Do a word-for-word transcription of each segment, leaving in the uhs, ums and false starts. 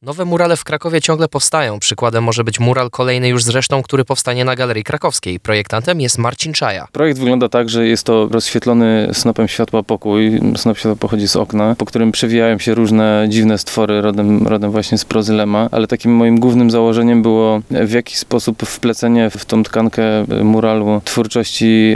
Nowe murale w Krakowie ciągle powstają. Przykładem może być mural kolejny już zresztą, który powstanie na Galerii Krakowskiej. Projektantem jest Marcin Czaja. Projekt wygląda tak, że jest to rozświetlony snopem światła pokój. Snop światła pochodzi z okna, po którym przewijają się różne dziwne stwory rodem, rodem właśnie z prozy Lema, ale takim moim głównym założeniem było w jaki sposób wplecenie w tą tkankę muralu twórczości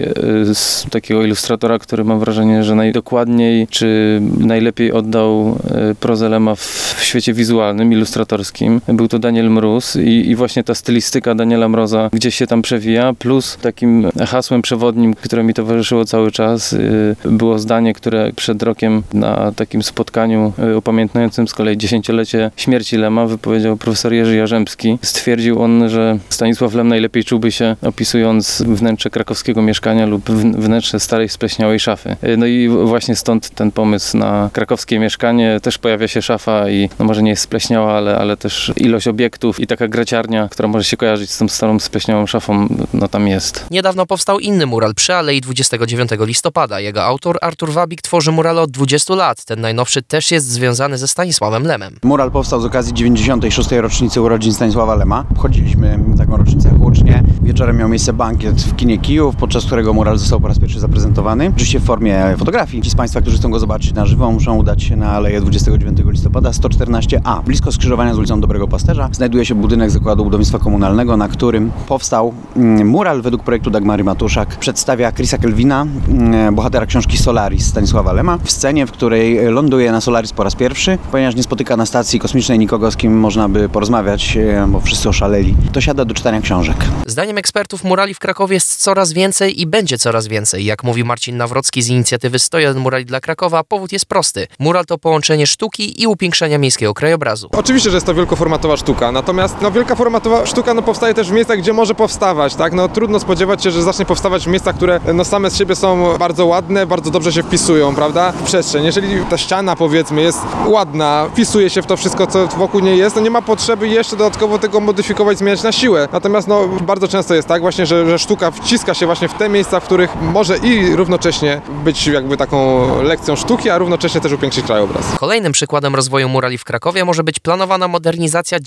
z takiego ilustratora, który mam wrażenie, że najdokładniej czy najlepiej oddał prozę Lema w świecie wizualnym, ilustratorskim. Był to Daniel Mróz i, i właśnie ta stylistyka Daniela Mroza gdzieś się tam przewija, plus takim hasłem przewodnim, które mi towarzyszyło cały czas, yy, było zdanie, które przed rokiem na takim spotkaniu yy, upamiętniającym z kolei dziesięciolecie śmierci Lema wypowiedział profesor Jerzy Jarzębski. Stwierdził on, że Stanisław Lem najlepiej czułby się opisując wnętrze krakowskiego mieszkania lub wnętrze starej, spleśniałej szafy. Yy, no i właśnie stąd ten pomysł na krakowskie mieszkanie. Też pojawia się szafa i no może nie jest spleśniała, Ale, ale też ilość obiektów i taka graciarnia, która może się kojarzyć z tą starą spleśniałą szafą, no tam jest. Niedawno powstał inny mural przy Alei dwudziestego dziewiątego listopada. Jego autor Artur Wabik tworzy murale od dwudziestu lat. Ten najnowszy też jest związany ze Stanisławem Lemem. Mural powstał z okazji dziewięćdziesiątej szóstej rocznicy urodzin Stanisława Lema. Obchodziliśmy taką rocznicę hucznie. Wieczorem miał miejsce bankiet w kinie Kijów, podczas którego mural został po raz pierwszy zaprezentowany. Oczywiście w formie fotografii. Ci z Państwa, którzy chcą go zobaczyć na żywo, muszą udać się na Aleję dwudziestego dziewiątego listopada sto czternaście A. Blisko skrzyżowania z ulicą Dobrego Pasterza znajduje się budynek Zakładu Budownictwa Komunalnego, na którym powstał mural według projektu Dagmary Matuszak. Przedstawia Chrisa Kelvina, bohatera książki Solaris Stanisława Lema, w scenie, w której ląduje na Solaris po raz pierwszy, ponieważ nie spotyka na stacji kosmicznej nikogo, z kim można by porozmawiać, bo wszyscy oszaleli. To siada do czytania książek. Zdaniem ekspertów murali w Krakowie jest coraz więcej i będzie coraz więcej. Jak mówi Marcin Nawrocki z inicjatywy sto jeden Murali dla Krakowa, powód jest prosty. Mural to połączenie sztuki i upiększenia miejskiego krajobrazu. Oczywiście, że jest to wielkoformatowa sztuka, natomiast no, wielkoformatowa sztuka no, powstaje też w miejscach, gdzie może powstawać, tak? No, trudno spodziewać się, że zacznie powstawać w miejscach, które no, same z siebie są bardzo ładne, bardzo dobrze się wpisują, prawda? W przestrzeń. Jeżeli ta ściana, powiedzmy, jest ładna, wpisuje się w to wszystko, co wokół niej jest, no nie ma potrzeby jeszcze dodatkowo tego modyfikować, zmieniać na siłę. Natomiast no, bardzo często jest tak właśnie, że, że sztuka wciska się właśnie w te miejsca, w których może i równocześnie być jakby taką lekcją sztuki, a równocześnie też upiększyć krajobraz. Kolejnym przykładem rozwoju murali w Krakowie może być planowana modernizacja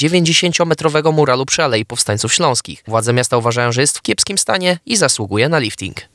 dziewięćdziesięciometrowego muralu przy Alei Powstańców Śląskich. Władze miasta uważają, że jest w kiepskim stanie i zasługuje na lifting.